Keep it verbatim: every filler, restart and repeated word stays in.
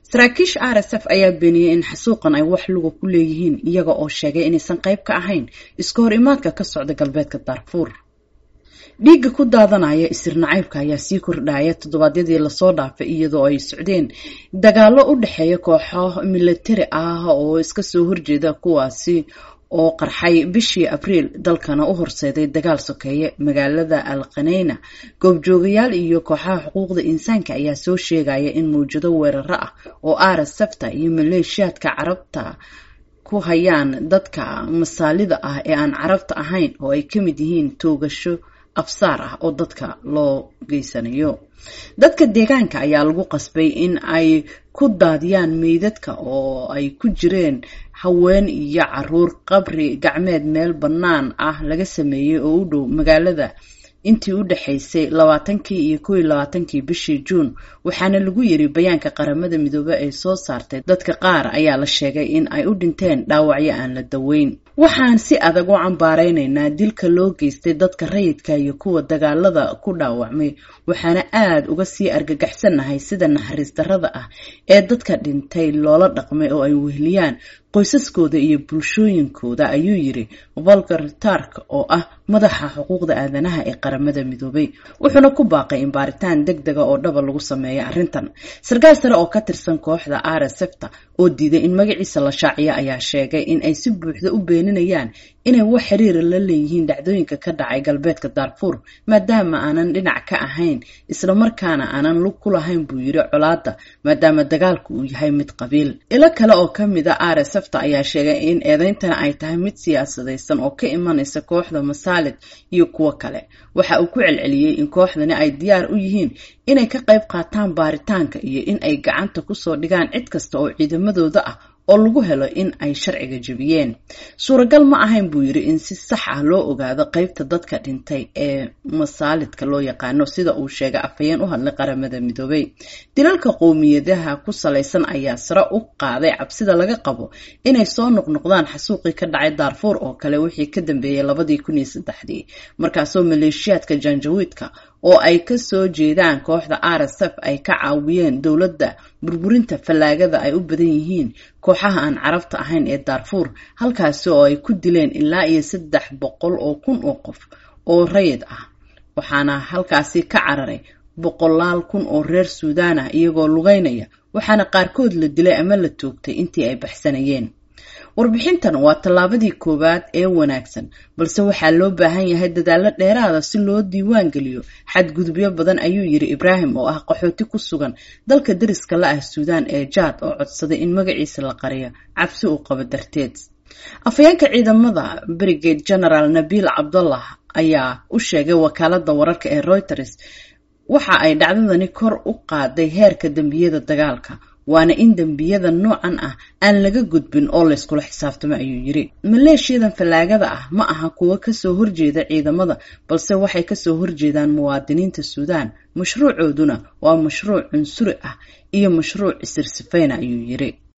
saraakiish R S F ayaa beeniyay in xasuuqan ay wax luga ku leeyihiin iyaga oo sheegay inaysan qayb ka ahayn iska hor imaadka ka socda galbeedka Darfur. dhiigga ku daadanaya isir nacaybka ayaa sii kordhaya toddobaadyadii la soo dhaafay iyadoo ay socdeen dagaallo u dhaxeeya kooxo militari ah oo iska soo horjeeda kuwaasi oo qarxay bishii Abriil dalkana u horseeday dagaal sokeeye magaalada Al-Qanayna. goobjoogayaal iyo kooxaha xuquuqda insaanka ayaa soo sheegaya in mawjado weeraro ah oo R S F iyo maleeshiyaadka Carabta ku hayaan dadka masaalida ah ee aan Carabta ahayn oo ay ka mid yihiin toogasho afsaar ah oo dadka loo geysanayo. dadka deegaanka ayaa lagu qasbay in ay ku daadiyaan meydadka oo ay ku jireen haween iyo caruur qabri gacmeed meel bannaan ah laga sameeyay oo u dhow magaalada intii u dhaxaysay labaatankii iyo kow iyo labaatankii bishii Juun. waxaana lagu yiri bayaanka qaramada midoobay ee soo saartay dadka qaar ayaa la sheegay in ay u dhinteen dhaawacyo aan la daweyn. waxaan si adag u cambaareynaa dilka loo geystay dadka rayidka iyo kuwa dagaalada ku dhaawacmay. waxaana aad uga sii argagaxsanahay sida naxariis darrada ah ee dadka dhintay loola dhaqmay oo ay wehliyaan qoysaskooda iyo bulshooyinkooda, ayuu yiri Volker Turk oo ah madaxa xuquuqda aadanaha ee qaramada midoobay. wuxuuna ku baaqay in baaritaan degdeg ah oo dhab lagu sameeyo arrintan. sarkaal sare oo ka tirsan kooxda R S F oo diiday in magaciisa la shaaciyo ayaa sheegay in ay si buuxda u beeninayaan inay wax xiriir la leeyihiin dhacdooyinka ka dhacay galbeedka Darfur maadaama aanan dhinac ka ahayn isla markaana aanan lug ku lahayn buu yiri colaadda maadaama dagaalku uu yahay mid qabiil. ilo kale oo ka mid ah R S F ayaa sheegay in eedeyntana ay tahay mid siyaasadaysan oo ka imanaysa kooxda Masaalid iyo kuwa kale. waxa uu ku celceliyay in kooxdani ay diyaar u yihiin inay ka qayb qaataan baaritaanka iyo in ay gacanta ku soo dhigaan cid kasta oo ciidamadooda ah oo lagu helo in ay sharciga jabiyeen. suuragal ma ahayn buu yiri in si sax ah loo ogaado qaybta dadka dhintay ee Masaalidka loo yaqaano sida uu sheegay afhayeen u hadlay qaramada midoobay. dilalka qowmiyadaha ku salaysan ayaa sare u qaaday cabsida laga qabo inay soo noqnoqdaan xasuuqii ka dhacay Darfur oo kale wixii ka dambeeyay labadii kun iyo saddexdii markaasoo maleeshiyaadka Janjaweedka oo ay ka soo jeedaan kooxda R S F ay ka caawiyeen dawladda burburinta falaagada ay u badan yihiin kooxaha aan Carabta ahayn ee Darfur, halkaas oo ay ku dileen ilaa iyo saddex boqol oo kun oo qof oo rayid ah. waxaana halkaasi ka cararay boqolaal kun oo reer Suudaan ah iyagoo lugeynaya, waxaana qaarkood la dilay ama la toogtay intii ay baxsanayeen. warbixintan waa tallaabadii koowaad ee wanaagsan, balse waxaa loo baahan yahay dadaalo dheeraada si loo diiwaan geliyo xadgudubyo badan, ayuu yiri Ibrahim oo ah qaxooti ku sugan dalka dariska la ah Suudaan ee Jaad oo codsaday in magaciisa la qariyo cabsi uu qabo darteed. afhayeenka ciidamada Brigade General Nabil Abdullah ayaa u sheegay wakaaladda wararka ee Reuters waxa ay dhacdadani kor u qaaday heerka dambiyada dagaalka, waana in dambiyada noocan ah aan laga gudbin oo la isku xisaabtamo, ayuu yiri. maleeshiyadan falaagada ah ma aha kuwa ka soo horjeeda ciidamada, balse waxay ka soo horjeedaan muwaadiniinta Suudaan. mashruucooduna waa mashruuc cunsuri ah iyo mashruuc isir sifeyn, ayuu yiri.